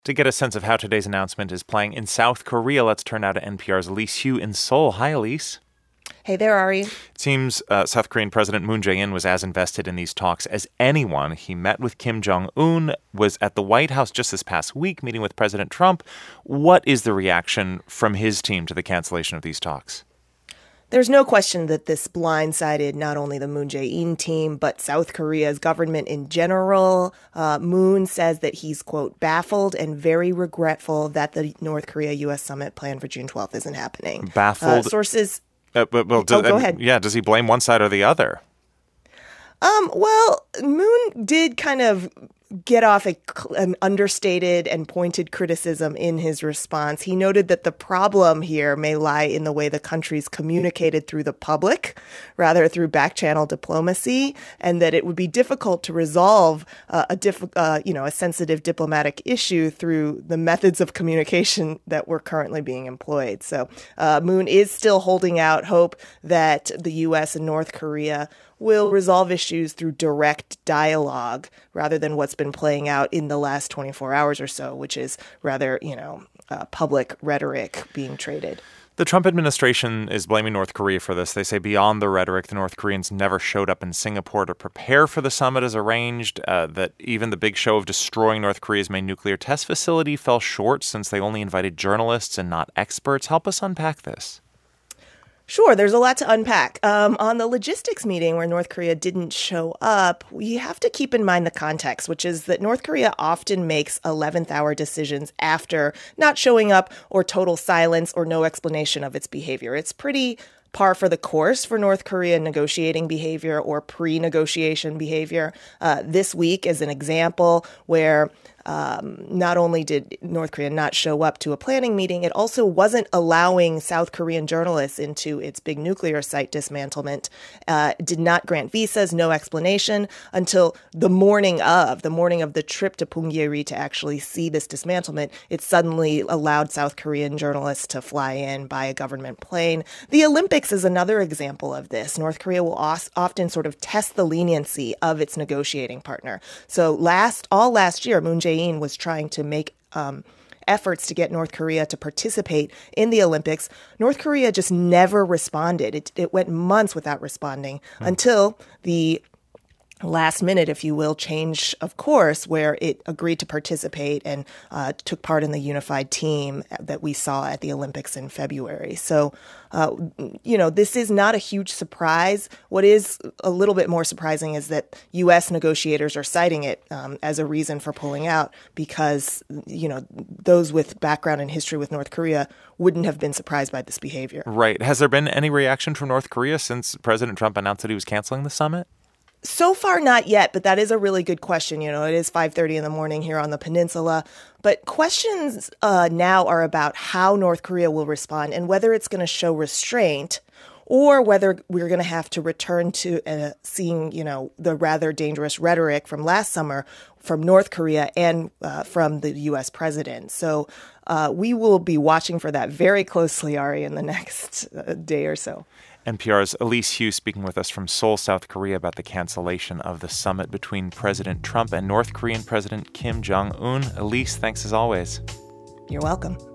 To get a sense of how today's announcement is playing in South Korea, let's turn now to NPR's Elise Hu in Seoul. Hi, Elise. Hey there, Ari. It seems South Korean President Moon Jae-in was as invested in these talks as anyone. He met with Kim Jong-un, was at the White House just this past week meeting with President Trump. What is the reaction from his team to the cancellation of these talks? There's no question that this blindsided not only the Moon Jae-in team, but South Korea's government in general. Moon says that he's, quote, baffled and very regretful that the North Korea-U.S. summit planned for June 12th isn't happening. Baffled? Sources... Go ahead. Yeah, does he blame one side or the other? Well, Moon did kind of get off an understated and pointed criticism in his response. He noted that the problem here may lie in the way the countries communicated through the public, rather through back-channel diplomacy, and that it would be difficult to resolve a sensitive diplomatic issue through the methods of communication that were currently being employed. So Moon is still holding out hope that the U.S. and North Korea will resolve issues through direct dialogue rather than what's been playing out in the last 24 hours or so, which is rather, public rhetoric being traded. The Trump administration is blaming North Korea for this. They say beyond the rhetoric, the North Koreans never showed up in Singapore to prepare for the summit as arranged, that even the big show of destroying North Korea's main nuclear test facility fell short since they only invited journalists and not experts. Help us unpack this. Sure, there's a lot to unpack. On the logistics meeting where North Korea didn't show up, we have to keep in mind the context, which is that North Korea often makes 11th hour decisions after not showing up or total silence or no explanation of its behavior. It's pretty par for the course for North Korea negotiating behavior or pre-negotiation behavior. This week is an example where not only did North Korea not show up to a planning meeting, it also wasn't allowing South Korean journalists into its big nuclear site dismantlement, did not grant visas, no explanation, until the morning of the trip to Punggye-ri to actually see this dismantlement. It suddenly allowed South Korean journalists to fly in by a government plane. The Olympics is another example of this. North Korea will often sort of test the leniency of its negotiating partner. So all last year, Moon Jae-in was trying to make efforts to get North Korea to participate in the Olympics. North Korea just never responded. It went months without responding until the last minute, if you will, change of course, where it agreed to participate and took part in the unified team that we saw at the Olympics in February. So, this is not a huge surprise. What is a little bit more surprising is that U.S. negotiators are citing it as a reason for pulling out because, those with background and history with North Korea wouldn't have been surprised by this behavior. Right. Has there been any reaction from North Korea since President Trump announced that he was canceling the summit? So far, not yet, but that is a really good question. It is 5:30 in the morning here on the peninsula. But questions now are about how North Korea will respond and whether it's going to show restraint or whether we're going to have to return to seeing, the rather dangerous rhetoric from last summer from North Korea and from the U.S. president. So we will be watching for that very closely, Ari, in the next day or so. NPR's Elise Hu speaking with us from Seoul, South Korea about the cancellation of the summit between President Trump and North Korean President Kim Jong-un. Elise, thanks as always. You're welcome.